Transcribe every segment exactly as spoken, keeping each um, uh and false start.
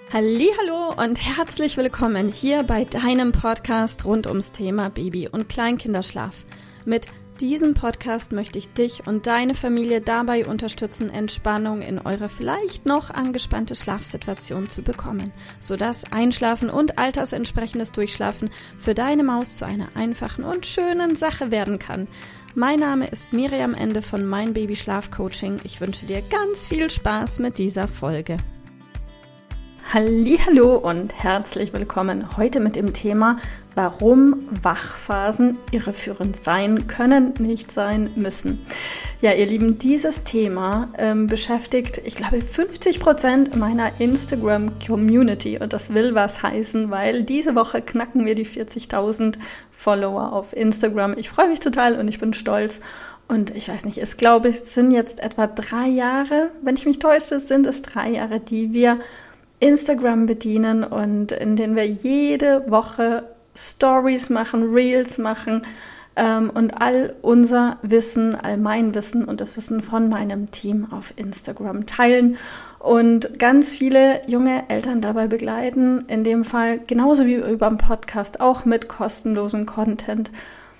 Hallihallo und herzlich willkommen hier bei deinem Podcast rund ums Thema Baby- und Kleinkinderschlaf. Mit diesem Podcast möchte ich dich und deine Familie dabei unterstützen, Entspannung in eure vielleicht noch angespannte Schlafsituation zu bekommen, sodass Einschlafen und altersentsprechendes Durchschlafen für deine Maus zu einer einfachen und schönen Sache werden kann. Mein Name ist Miriam Ende von Mein Baby Schlaf Coaching. Ich wünsche dir ganz viel Spaß mit dieser Folge. Hallihallo und herzlich willkommen heute mit dem Thema, warum Wachphasen irreführend sein können, nicht sein müssen. Ja, ihr Lieben, dieses Thema ähm, beschäftigt, ich glaube, fünfzig Prozent meiner Instagram-Community und das will was heißen, weil diese Woche knacken wir die vierzigtausend Follower auf Instagram. Ich freue mich total und ich bin stolz. Und ich weiß nicht, es glaube ich, sind jetzt etwa drei Jahre, wenn ich mich täusche, sind es drei Jahre, die wir Instagram bedienen und in denen wir jede Woche Stories machen, Reels machen ähm, und all unser Wissen, all mein Wissen und das Wissen von meinem Team auf Instagram teilen und ganz viele junge Eltern dabei begleiten, in dem Fall genauso wie über den Podcast auch mit kostenlosem Content.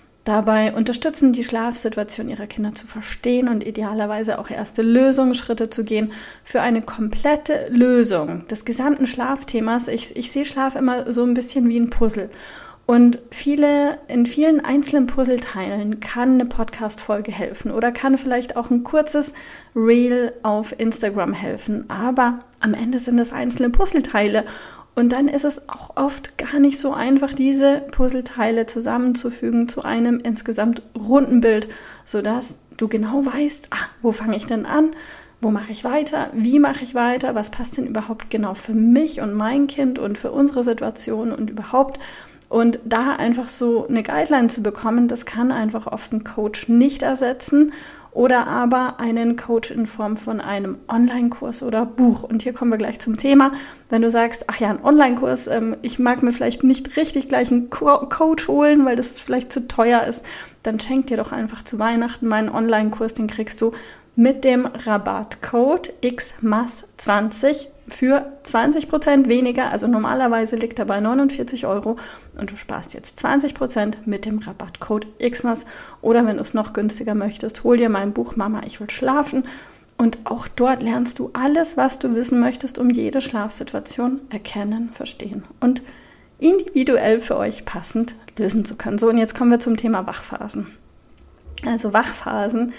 Dabei unterstützen, die Schlafsituation ihrer Kinder zu verstehen und idealerweise auch erste Lösungsschritte zu gehen für eine komplette Lösung des gesamten Schlafthemas. Ich, ich sehe Schlaf immer so ein bisschen wie ein Puzzle. Und viele, in vielen einzelnen Puzzleteilen kann eine Podcast-Folge helfen oder kann vielleicht auch ein kurzes Reel auf Instagram helfen. Aber am Ende sind es einzelne Puzzleteile. Und dann ist es auch oft gar nicht so einfach, diese Puzzleteile zusammenzufügen zu einem insgesamt runden Bild, sodass du genau weißt, ah, wo fange ich denn an, wo mache ich weiter, wie mache ich weiter, was passt denn überhaupt genau für mich und mein Kind und für unsere Situation und überhaupt. Und da einfach so eine Guideline zu bekommen, das kann einfach oft ein Coach nicht ersetzen oder aber einen Coach in Form von einem Online-Kurs oder Buch. Und hier kommen wir gleich zum Thema. Wenn du sagst, ach ja, ein Online-Kurs, ähm, ich mag mir vielleicht nicht richtig gleich einen Co- Coach holen, weil das vielleicht zu teuer ist, dann schenk dir doch einfach zu Weihnachten meinen Online-Kurs, den kriegst du mit dem Rabattcode X M A S zwanzig für zwanzig Prozent weniger, also normalerweise liegt er bei neunundvierzig Euro und du sparst jetzt zwanzig Prozent mit dem Rabattcode X M A S oder wenn du es noch günstiger möchtest, hol dir mein Buch Mama, ich will schlafen und auch dort lernst du alles, was du wissen möchtest, um jede Schlafsituation erkennen, verstehen und individuell für euch passend lösen zu können. So, und jetzt kommen wir zum Thema Wachphasen. Also Wachphasen.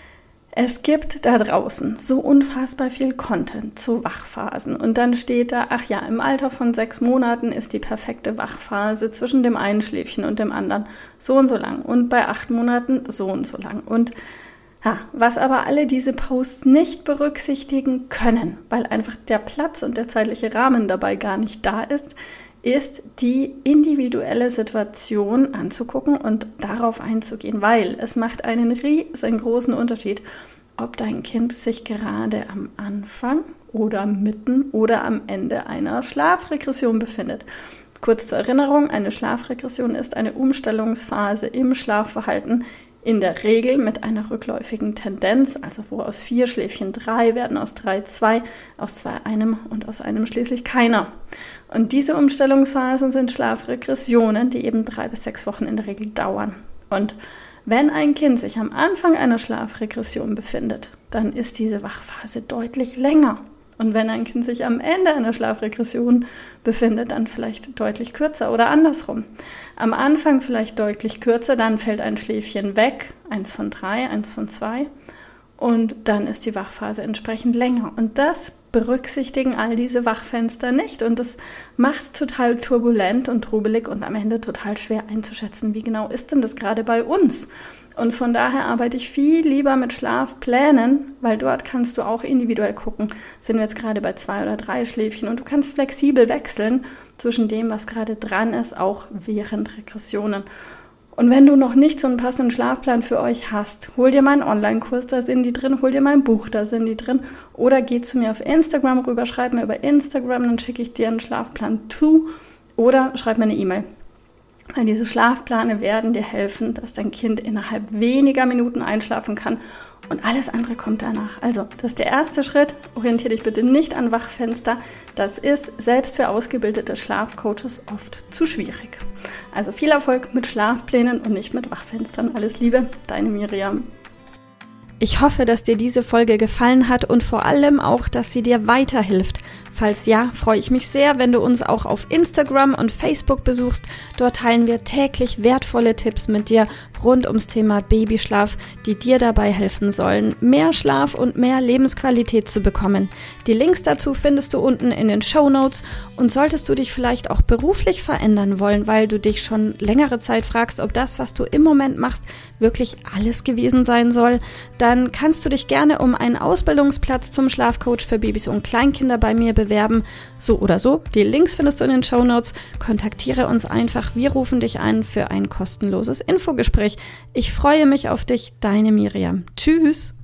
Es gibt da draußen so unfassbar viel Content zu Wachphasen und dann steht da, ach ja, im Alter von sechs Monaten ist die perfekte Wachphase zwischen dem einen Schläfchen und dem anderen so und so lang und bei acht Monaten so und so lang. Und ja, was aber alle diese Posts nicht berücksichtigen können, weil einfach der Platz und der zeitliche Rahmen dabei gar nicht da ist, ist die individuelle Situation anzugucken und darauf einzugehen, weil es macht einen riesengroßen Unterschied, ob dein Kind sich gerade am Anfang oder mitten oder am Ende einer Schlafregression befindet. Kurz zur Erinnerung, eine Schlafregression ist eine Umstellungsphase im Schlafverhalten, in der Regel mit einer rückläufigen Tendenz, also wo aus vier Schläfchen drei werden, aus drei zwei, aus zwei einem und aus einem schließlich keiner. Und diese Umstellungsphasen sind Schlafregressionen, die eben drei bis sechs Wochen in der Regel dauern. Und wenn ein Kind sich am Anfang einer Schlafregression befindet, dann ist diese Wachphase deutlich länger. Und wenn ein Kind sich am Ende einer Schlafregression befindet, dann vielleicht deutlich kürzer oder andersrum. Am Anfang vielleicht deutlich kürzer, dann fällt ein Schläfchen weg, eins von drei, eins von zwei. Und dann ist die Wachphase entsprechend länger. Und das berücksichtigen all diese Wachfenster nicht. Und das macht es total turbulent und trubelig und am Ende total schwer einzuschätzen, wie genau ist denn das gerade bei uns. Und von daher arbeite ich viel lieber mit Schlafplänen, weil dort kannst du auch individuell gucken, sind wir jetzt gerade bei zwei oder drei Schläfchen und du kannst flexibel wechseln zwischen dem, was gerade dran ist, auch während Regressionen. Und wenn du noch nicht so einen passenden Schlafplan für euch hast, hol dir meinen Online-Kurs, da sind die drin, hol dir mein Buch, da sind die drin oder geh zu mir auf Instagram rüber, schreib mir über Instagram, dann schicke ich dir einen Schlafplan zu oder schreib mir eine E-Mail. Weil diese Schlafpläne werden dir helfen, dass dein Kind innerhalb weniger Minuten einschlafen kann und alles andere kommt danach. Also, das ist der erste Schritt. Orientiere dich bitte nicht an Wachfenster. Das ist selbst für ausgebildete Schlafcoaches oft zu schwierig. Also viel Erfolg mit Schlafplänen und nicht mit Wachfenstern. Alles Liebe, deine Miriam. Ich hoffe, dass dir diese Folge gefallen hat und vor allem auch, dass sie dir weiterhilft. Falls ja, freue ich mich sehr, wenn du uns auch auf Instagram und Facebook besuchst. Dort teilen wir täglich wertvolle Tipps mit dir rund ums Thema Babyschlaf, die dir dabei helfen sollen, mehr Schlaf und mehr Lebensqualität zu bekommen. Die Links dazu findest du unten in den Shownotes. Und solltest du dich vielleicht auch beruflich verändern wollen, weil du dich schon längere Zeit fragst, ob das, was du im Moment machst, wirklich alles gewesen sein soll, dann kannst du dich gerne um einen Ausbildungsplatz zum Schlafcoach für Babys und Kleinkinder bei mir bewerben. So oder so, die Links findest du in den Shownotes. Kontaktiere uns einfach, wir rufen dich ein für ein kostenloses Infogespräch. Ich freue mich auf dich, deine Miriam. Tschüss!